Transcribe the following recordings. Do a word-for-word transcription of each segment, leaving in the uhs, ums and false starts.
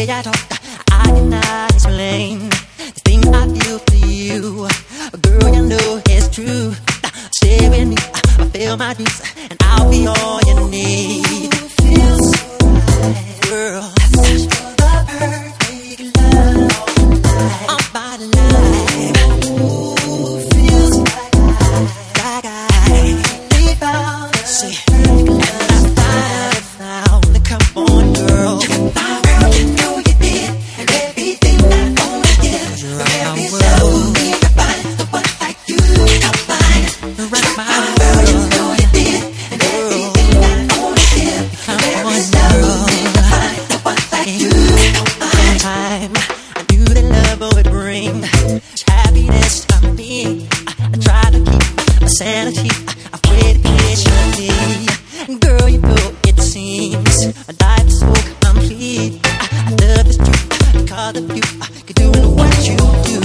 way I talk, I cannot explain the thing I feel for you. Girl, you know it's true. Stay with me, I feel my dreams, and I'll be all you need. Feels right, girl. That's the perfect love. I'm by the life. Ooh, feels like I, like I really found it. See, and I finally found the come on, girl. You're my world, you know you did, and everything I own I give. You're every cell will be defined. The one like you, come mine. You're my world, you know you did, and everything I own I give. Every cell will be defined. The one like you, come mine. Time I knew that love would bring happiness to me. I, I try to keep my sanity. I, I waited patiently. Girl, you know it seems life is so complete. I, I love this truth because of you. You're doing what you do.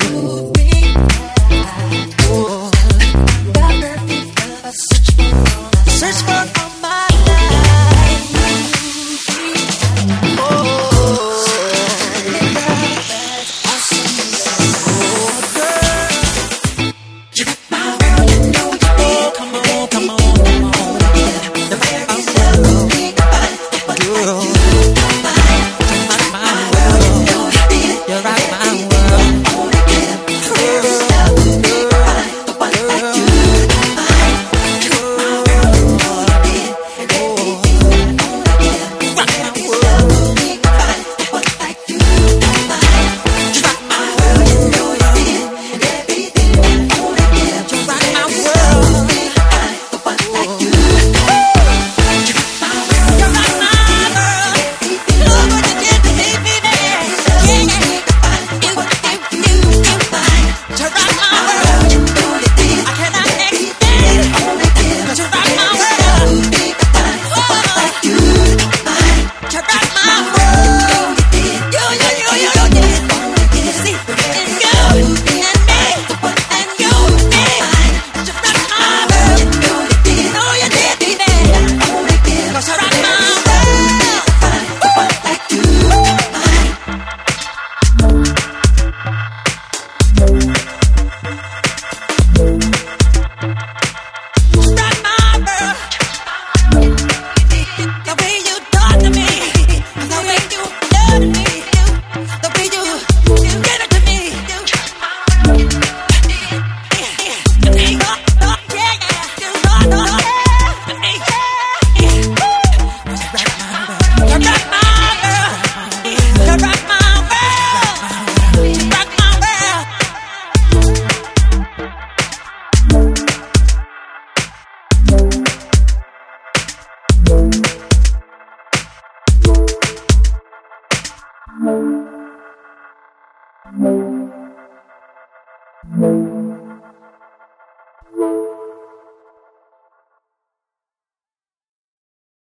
Oh, got perfect love. I search for all I search for all my life. Oh. Thank you.